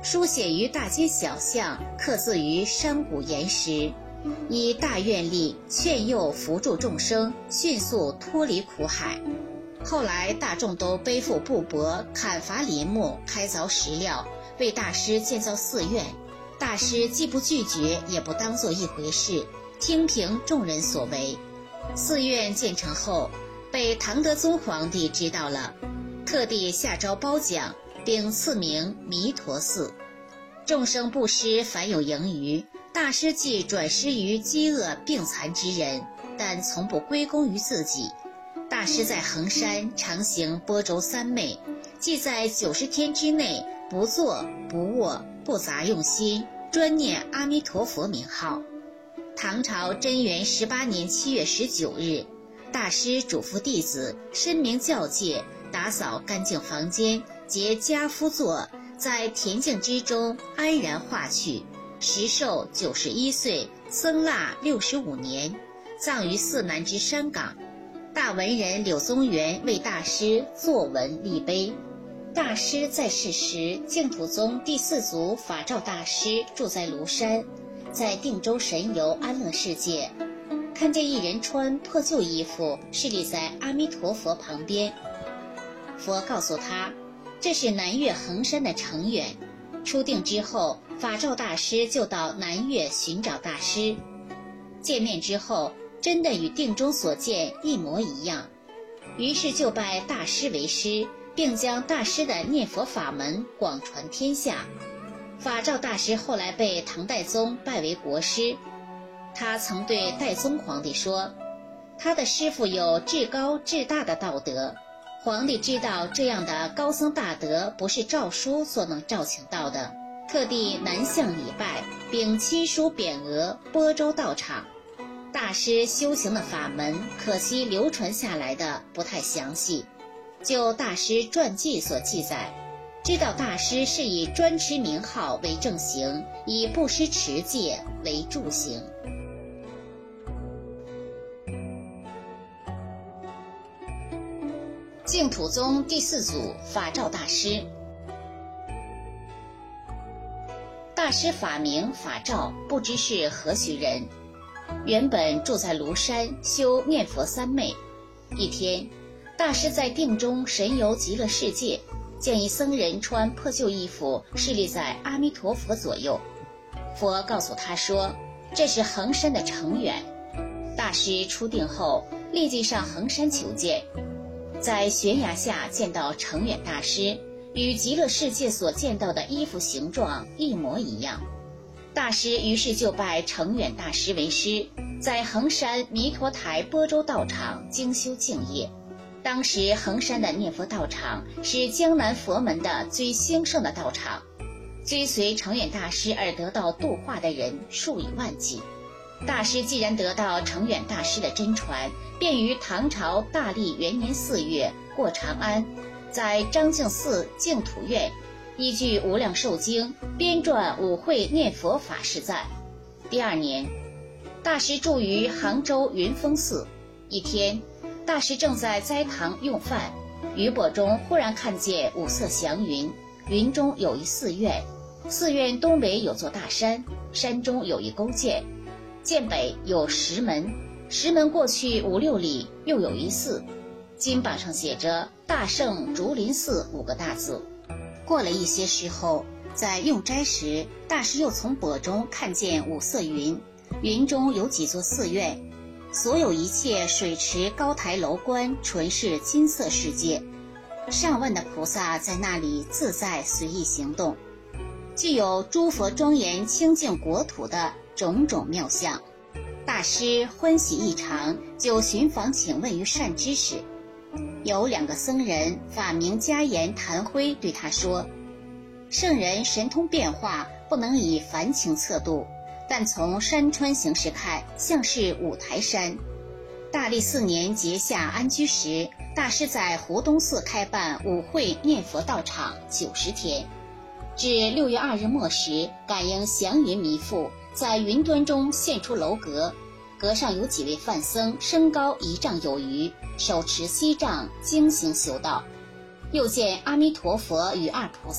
书写于大街小巷，刻字于山谷岩石，以大愿力劝诱扶助众生，迅速脱离苦海。后来大众都背负布帛，砍伐林木，开凿石料，为大师建造寺院。大师既不拒绝，也不当作一回事，听凭众人所为。寺院建成后，被唐德宗皇帝知道了，特地下诏褒奖，并赐名弥陀寺。众生布施凡有盈余，大师既转施于饥饿病残之人，但从不归功于自己。大师在衡山常行般舟三昧，即在90天之内不坐不卧不杂用心，专念阿弥陀佛名号。唐朝贞元18年7月19日，大师嘱咐弟子深明教戒，打扫干净房间，结家夫坐，在恬静之中安然化去，时寿91岁，僧腊65年，葬于泗南之山岗。大文人柳宗元为大师作文立碑。大师在世时，净土宗第4祖法照大师住在庐山，在定州神游安乐世界，看见一人穿破旧衣服，侍立在阿弥陀佛旁边。佛告诉他，这是南岳衡山的成远。出定之后，法照大师就到南岳寻找大师。见面之后，真的与定中所见一模一样，于是就拜大师为师，并将大师的念佛法门广传天下。法照大师后来被唐代宗拜为国师。他曾对代宗皇帝说，他的师父有至高至大的道德，皇帝知道这样的高僧大德不是诏书所能召请到的，特地南向礼拜，并亲书匾额般舟道场。大师修行的法门可惜流传下来的不太详细，就大师传记所记载，知道大师是以专持名号为正行，以布施持戒为助行。净土宗第4祖法照大师。大师法名法照，不知是何许人。原本住在庐山修念佛三昧。一天，大师在定中神游极乐世界，见一僧人穿破旧衣服，侍立在阿弥陀佛左右。佛告诉他说，这是衡山的成远。大师出定后，立即上衡山求见。在悬崖下见到成远大师，与极乐世界所见到的衣服形状一模一样。大师于是就拜成远大师为师，在衡山弥陀台般舟道场精修净业。当时衡山的念佛道场是江南佛门的最兴盛的道场，追随成远大师而得到度化的人数以万计。大师既然得到成远大师的真传，便于唐朝大历元年4月过长安，在张净寺净土院依据无量寿经编撰五会念佛法事赞。第2年，大师住于杭州云峰寺。一天，大师正在斋堂用饭，余钵中忽然看见五色祥云，云中有一寺院，寺院东北有座大山，山中有一沟涧，涧北有石门，石门过去5、6里又有一寺，金榜上写着大圣竹林寺5个大字。过了一些时候，在用斋时，大师又从钵中看见五色云，云中有几座寺院，所有一切水池高台楼观纯是金色世界，上万的菩萨在那里自在随意行动，具有诸佛庄严清净国土的种种妙相。大师欢喜异常，就寻访请问于善知识。有2个僧人法名迦颜谭辉，对他说，圣人神通变化，不能以凡情测度，但从山川形势看，像是五台山。大历4年节下安居时，大师在湖东寺开办五会念佛道场90天。至6月2日末时，感应祥云弥覆，在云端中现出楼阁，阁上有几位梵僧，身高1丈有余，手持锡杖，精行修道。又见阿弥陀佛与2菩萨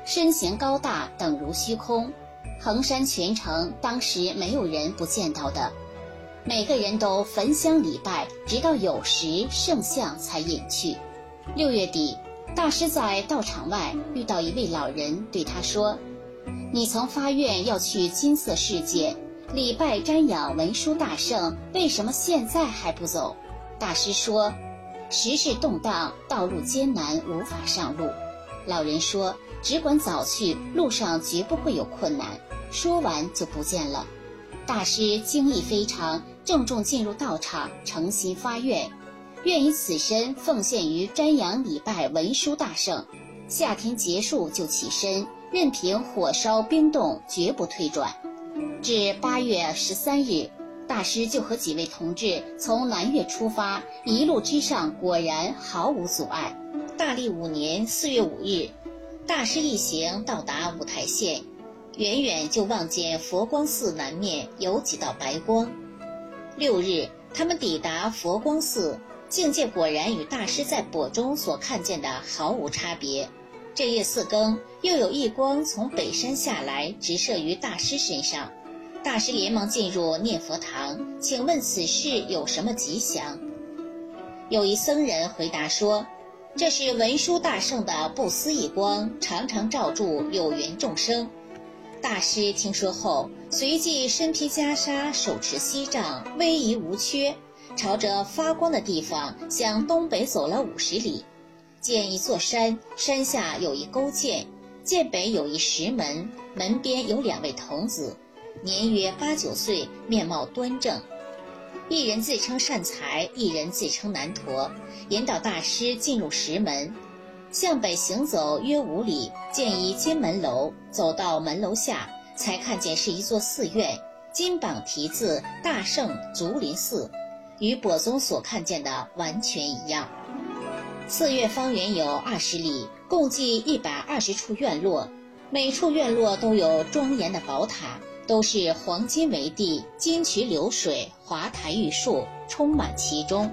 身形高大，等如虚空。衡山全城当时没有人不见到的，每个人都焚香礼拜，直到有时圣像才隐去。6月底，大师在道场外遇到一位老人，对他说：你曾发愿要去金色世界礼拜瞻仰文殊大圣，为什么现在还不走？大师说：时势动荡，道路艰难，无法上路。老人说：只管早去，路上绝不会有困难。说完就不见了。大师惊异非常，郑重进入道场，诚心发愿，愿以此身奉献于瞻仰礼拜文殊大圣。夏天结束就起身，任凭火烧冰冻，绝不退转。至8月13日，大师就和几位同志从南岳出发，一路之上果然毫无阻碍。大历5年4月5日，大师一行到达五台县，远远就望见佛光寺南面有几道白光。6日，他们抵达佛光寺，境界果然与大师在钵中所看见的毫无差别。这夜4更，又有一光从北山下来，直射于大师身上。大师连忙进入念佛堂，请问此事有什么吉祥？有一僧人回答说：这是文殊大圣的不思议光，常常照住有缘众生。大师听说后，随即身披袈裟，手持锡杖，威仪无缺，朝着发光的地方向东北走了50里，见一座山，山下有一沟涧，涧北有一石门，门边有2位童子，年约8、9岁，面貌端正。一人自称善财，一人自称难陀，引导大师进入石门。向北行走约5里，见一尖门楼，走到门楼下，才看见是一座寺院，金榜题字大圣竹林寺，与钵中所看见的完全一样。寺院方圆有20里，共计120处院落，每处院落都有庄严的宝塔，都是黄金为地，金渠流水，华台玉树，充满其中。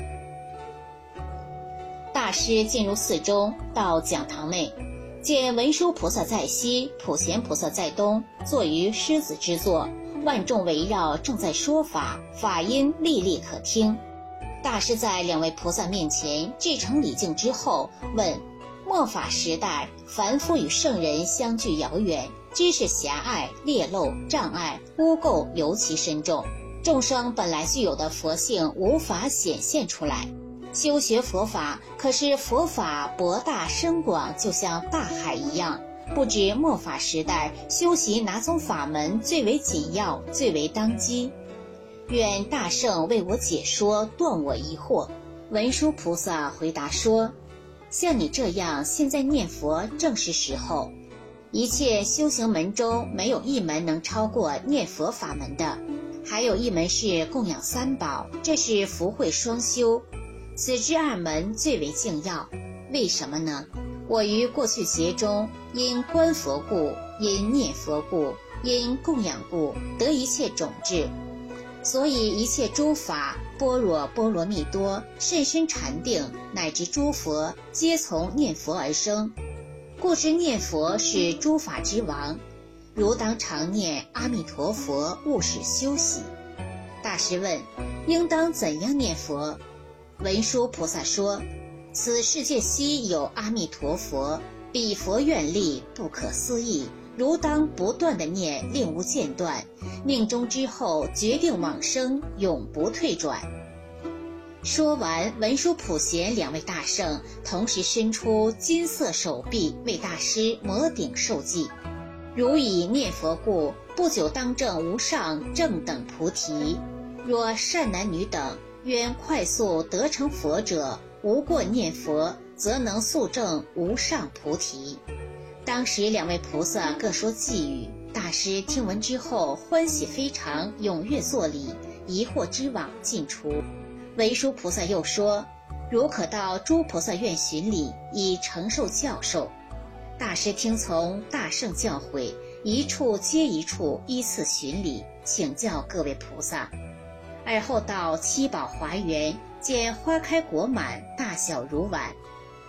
大师进入寺中，到讲堂内，见文殊菩萨在西，普贤菩萨在东，坐于狮子之座，万众围绕，正在说法，法音历历可听。大师在2位菩萨面前至诚礼敬之后，问：末法时代，凡夫与圣人相距遥远，知识狭隘，劣漏障碍，污垢尤其深重，众生本来具有的佛性无法显现出来。修学佛法，可是佛法博大深广，就像大海一样，不止末法时代修习哪种法门最为紧要，最为当机。愿大圣为我解说，断我疑惑。文殊菩萨回答说：像你这样现在念佛正是时候，一切修行门中没有一门能超过念佛法门的，还有一门是供养3宝，这是福慧双修，此之2门最为敬要。为什么呢？我于过去劫中，因观佛故，因念佛故，因供养故，得一切种智，所以一切诸法，般若波罗蜜多，甚深禅定，乃至诸佛，皆从念佛而生。故知念佛是诸法之王，如当常念阿弥陀佛，勿使休息。大师问：应当怎样念佛？文殊菩萨说：此世界悉有阿弥陀佛，彼佛愿力不可思议，如当不断地念，令无间断，命中之后决定往生，永不退转。说完，文殊普贤2位大圣同时伸出金色手臂，为大师摩顶受记。如以念佛故，不久当证无上正等菩提。若善男女等愿快速得成佛者，无过念佛，则能速证无上菩提。当时2位菩萨各说偈语，大师听闻之后欢喜非常，踊跃作礼，疑惑之网尽除。文殊菩萨又说：如可到诸菩萨院巡礼，以承受教授。大师听从大圣教诲，一处接一处依次巡礼，请教各位菩萨。而后到七宝华园，见花开果满，大小如碗。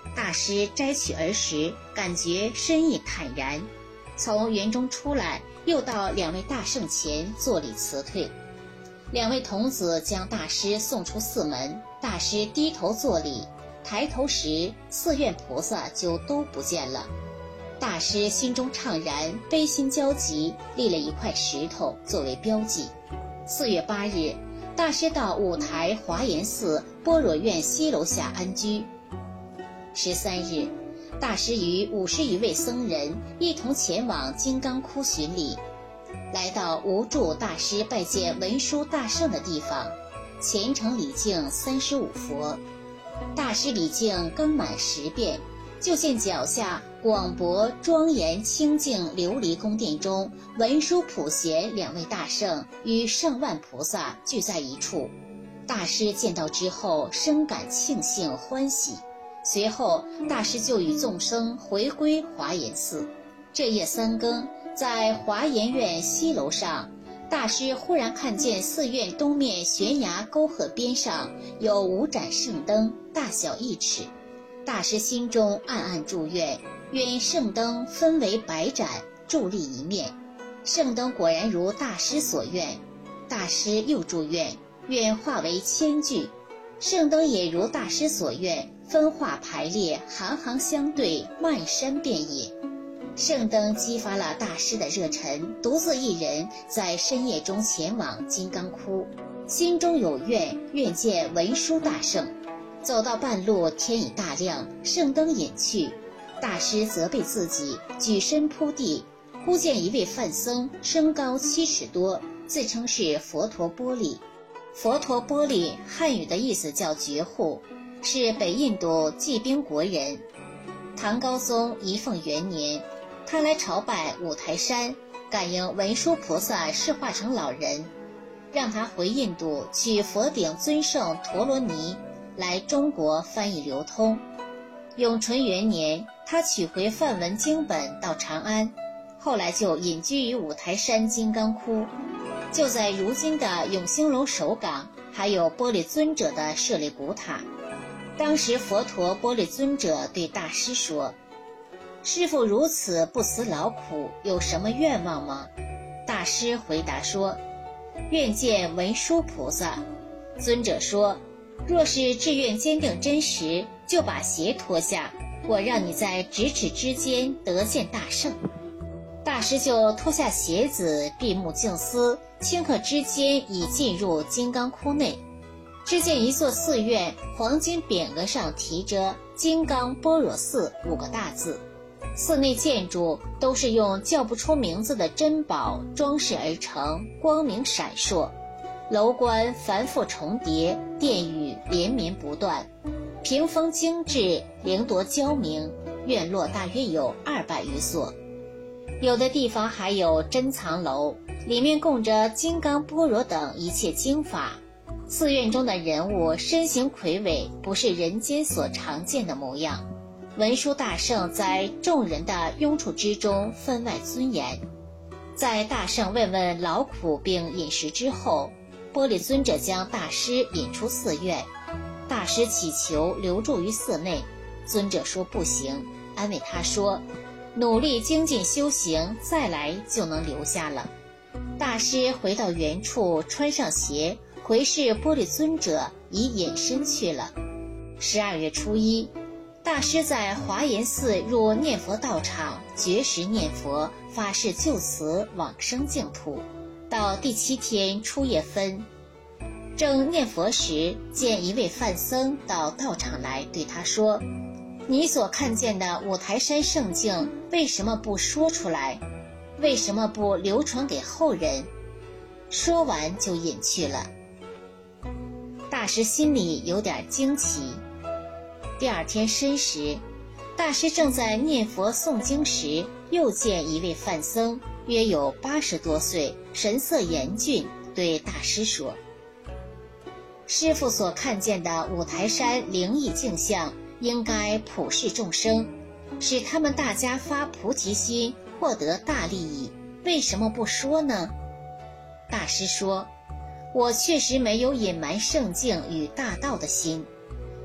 大师摘取而食，感觉身意坦然。从园中出来，又到两位大圣前作礼辞退。两位童子将大师送出寺门，大师低头作礼，抬头时寺院菩萨就都不见了。大师心中怅然，悲心交集，立了一块石头作为标记。4月8日，大师到五台华严寺般若院西楼下安居。13日，大师与50余位僧人一同前往金刚窟巡礼，来到无著大师拜见文殊大圣的地方，虔诚礼敬35佛。大师礼敬刚满10遍，就见脚下广博庄严清净琉璃宫殿中，文殊普贤2位大圣与上万菩萨聚在一处。大师见到之后，深感庆幸欢喜。随后，大师就与众生回归华严寺。这夜3更，在华严院西楼上，大师忽然看见寺院东面悬崖沟壑边上有5盏圣灯，大小1尺。大师心中暗暗祝愿，愿圣灯分为100盏，伫立一面。圣灯果然如大师所愿。大师又祝愿，愿化为1000具。圣灯也如大师所愿，分化排列，行行相对，漫山遍野。圣灯激发了大师的热忱，独自一人在深夜中前往金刚窟，心中有愿，愿见文殊大圣。走到半路，天已大亮，圣灯隐去，大师责备自己，举身扑地，忽见一位梵僧，身高7尺多，自称是佛陀波利。佛陀波利汉语的意思叫觉护，是北印度济宾国人。唐高宗仪凤元年，他来朝拜五台山，感应文殊菩萨释化成老人，让他回印度取佛顶尊圣陀罗尼来中国翻译流通。永淳元年，他取回梵文经本到长安，后来就隐居于五台山金刚窟。就在如今的永兴楼首港，还有玻璃尊者的舍利古塔。当时佛陀玻璃尊者对大师说，师父如此不辞劳苦，有什么愿望吗？大师回答说，愿见文殊菩萨。尊者说，若是志愿坚定真实，就把鞋脱下，我让你在咫尺之间得见大圣。大师就脱下鞋子，闭目静思，顷刻之间已进入金刚窟内。只见一座寺院，黄金匾额上题着金刚般若寺5个大字。寺内建筑都是用叫不出名字的珍宝装饰而成，光明闪烁，楼观繁复重叠，殿宇连绵不断，屏风精致，灵铎娇明，院落大约有200余所。有的地方还有珍藏楼，里面供着金刚般若等一切经法。寺院中的人物身形魁伟，不是人间所常见的模样。文殊大圣在众人的拥簇之中分外尊严。在大圣慰问劳苦并饮食之后，玻璃尊者将大师引出寺院。大师祈求留住于寺内，尊者说不行，安慰他说，努力精进修行，再来就能留下了。大师回到原处，穿上鞋，回视玻璃尊者，已隐身去了。12月初1，大师在华严寺入念佛道场，绝食念佛，发誓就此往生净土。到第7天初夜分，正念佛时，见一位梵僧到道场来，对他说，你所看见的五台山圣境为什么不说出来？为什么不流传给后人？说完就隐去了。大师心里有点惊奇。第2天申时，大师正在念佛诵经时，又见一位梵僧，约有80多岁，神色严峻，对大师说，师父所看见的五台山灵异境象，应该普世众生，使他们大家发菩提心，获得大利益，为什么不说呢？大师说，我确实没有隐瞒圣境与大道的心，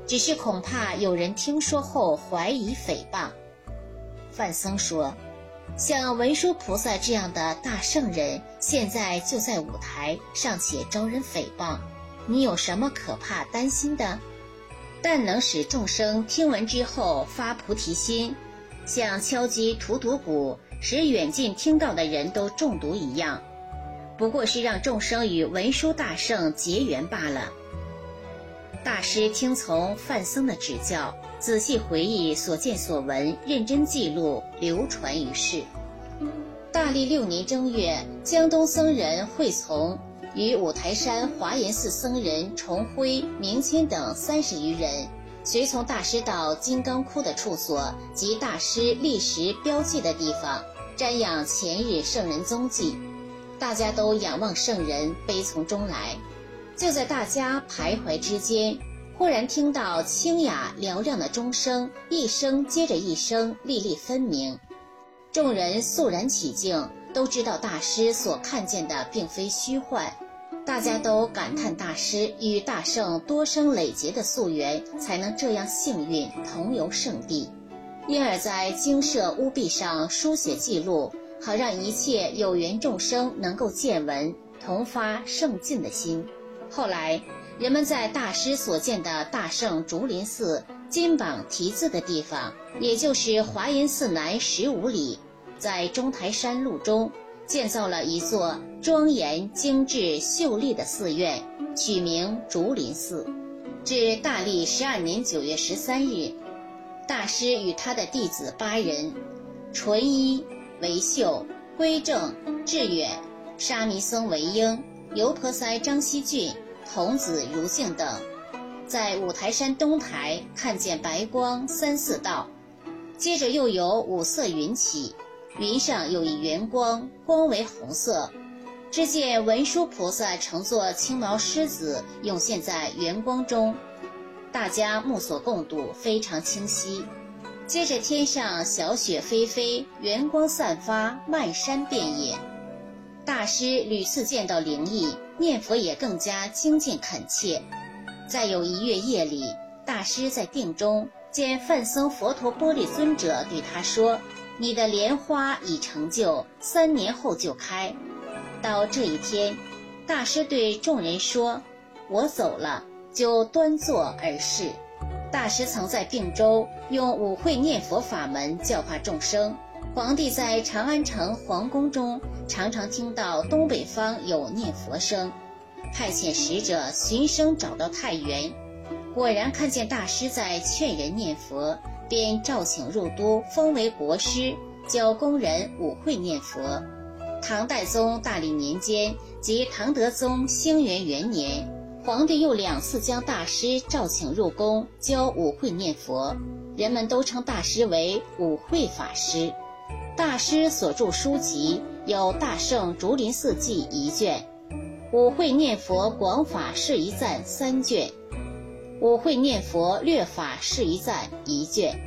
只是恐怕有人听说后怀疑诽谤。范僧说，像文殊菩萨这样的大圣人，现在就在舞台，尚且招人诽谤，你有什么可怕担心的？但能使众生听闻之后发菩提心，像敲击荼毒鼓，使远近听到的人都中毒一样，不过是让众生与文殊大圣结缘罢了。大师听从范僧的指教，仔细回忆所见所闻，认真记录，流传于世。大历6年正月，江东僧人慧从与五台山华严寺僧人重辉、明谦等30余人，随从大师到金刚窟的处所及大师历时标记的地方，瞻仰前日圣人踪迹。大家都仰望圣人，悲从中来。就在大家徘徊之间，忽然听到清雅嘹亮的钟声，一声接着一声，粒粒分明。众人肃然起敬，都知道大师所看见的并非虚幻。大家都感叹大师与大圣多生累劫的夙缘，才能这样幸运同游圣地，因而在精舍屋壁上书写记录，好让一切有缘众生能够见闻，同发圣敬的心。后来人们在大师所建的大圣竹林寺金榜题字的地方，也就是华严寺南15里，在中台山路中建造了一座庄严精致秀丽的寺院，取名竹林寺。至大历12年9月13日，大师与他的弟子8人，纯一、惟秀、归正、智远、沙弥僧惟英、油婆塞张锡俊、童子如镜等，在五台山东台看见白光3、4道，接着又有5色云起，云上有一圆光，光为红色。只见文殊菩萨乘坐青毛狮子涌现在圆光中，大家目所共睹，非常清晰。接着天上小雪霏霏，圆光散发，漫山遍野。大师屡次见到灵异，念佛也更加精进恳切。在有1月夜里，大师在定中见范僧佛陀玻璃尊者对他说，你的莲花已成就，3年后就开。到这一天，大师对众人说，我走了，就端坐而视。大师曾在并州用五会念佛法门教化众生。皇帝在长安城皇宫中常常听到东北方有念佛声，派遣使者寻声找到太原，果然看见大师在劝人念佛，便召请入都，封为国师，教工人五会念佛。唐代宗大历年间及唐德宗兴元元年，皇帝又2次将大师召请入宫，教五会念佛，人们都称大师为五会法师。大师所著书籍有《大圣竹林寺记》1卷，《五会念佛广法释疑赞》3卷，《五会念佛略法释疑赞》1卷。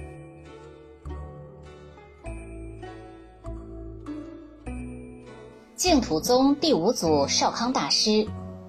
净土宗第5祖少康大师。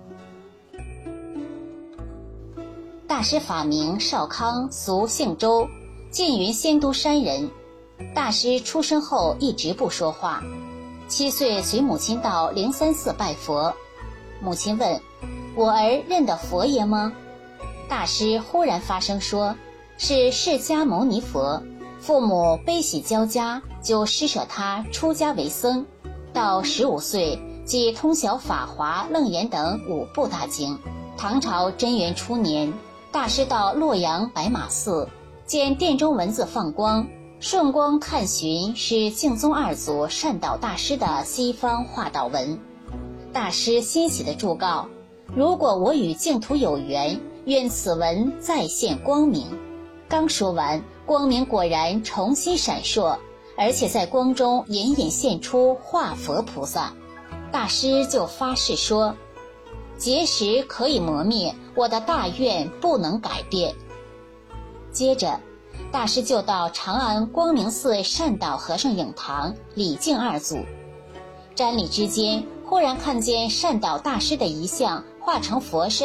大师法名少康，俗姓周，缙云仙都山人。大师出生后一直不说话，7岁随母亲到灵山寺拜佛。母亲问，我儿认得佛爷吗？大师忽然发声说，是释迦牟尼佛。父母悲喜交加，就施舍他出家为僧。到15岁即通晓法华、楞严等5部大经。唐朝贞元初年，大师到洛阳白马寺，见殿中文字放光，顺光看寻，是净宗2祖善导大师的西方化导文。大师欣喜地祝告，如果我与净土有缘，愿此文再现光明。刚说完，光明果然重新闪烁，而且在光中隐隐现出化佛菩萨。大师就发誓说，劫时可以磨灭，我的大愿不能改变。接着大师就到长安光明寺善导和尚影堂礼敬2祖。瞻礼之间，忽然看见善导大师的遗像化成佛身，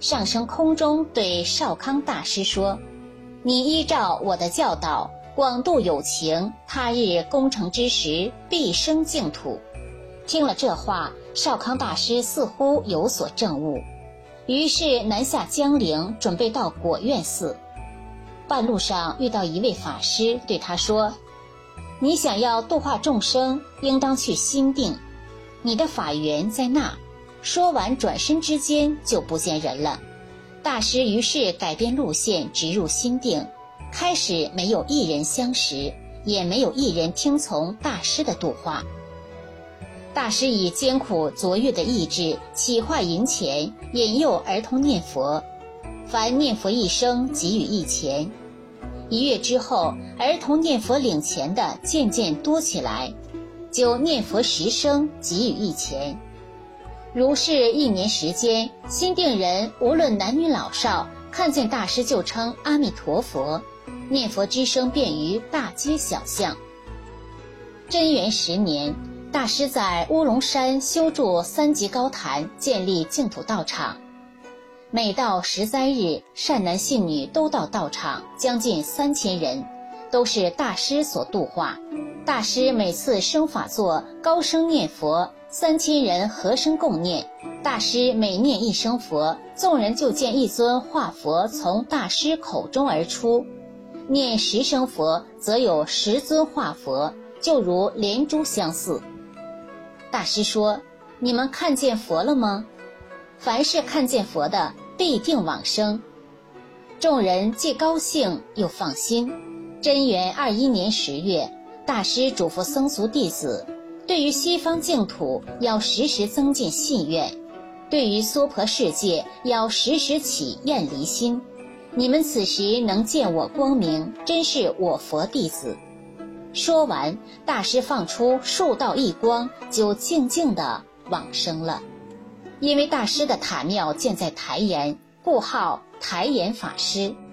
上升空中对少康大师说：你依照我的教导，广度有情，他日功成之时，必生净土。听了这话，少康大师似乎有所证悟，于是南下江陵，准备到果院寺。半路上遇到一位法师，对他说：你想要度化众生，应当去心定，你的法缘在那。说完转身之间就不见人了。大师于是改变路线，直入心定。开始没有一人相识，也没有一人听从大师的度化。大师以艰苦卓越的意志，启化银钱，引诱儿童念佛，凡念佛一声给予一钱。1月之后，儿童念佛领钱的渐渐多起来，就念佛10声给予一钱。如是1年时间，心定人无论男女老少，看见大师就称阿弥陀佛，念佛之声遍于大街小巷。贞元10年，大师在乌龙山修筑3级高坛，建立净土道场。每到13日，善男信女都到道场，将近3000人，都是大师所度化。大师每次升法座，高声念佛，3000人和声共念。大师每念一声佛，众人就见一尊化佛从大师口中而出。念10声佛，则有10尊化佛，就如连珠相似。大师说：你们看见佛了吗？凡是看见佛的，必定往生。众人既高兴又放心。贞元21年10月，大师嘱咐僧俗弟子，对于西方净土要时时增进信愿，对于娑婆世界要时时起厌离心。你们此时能见我光明，真是我佛弟子。说完，大师放出数道异光，就静静地往生了。因为大师的塔庙建在台岩，故号台岩法师。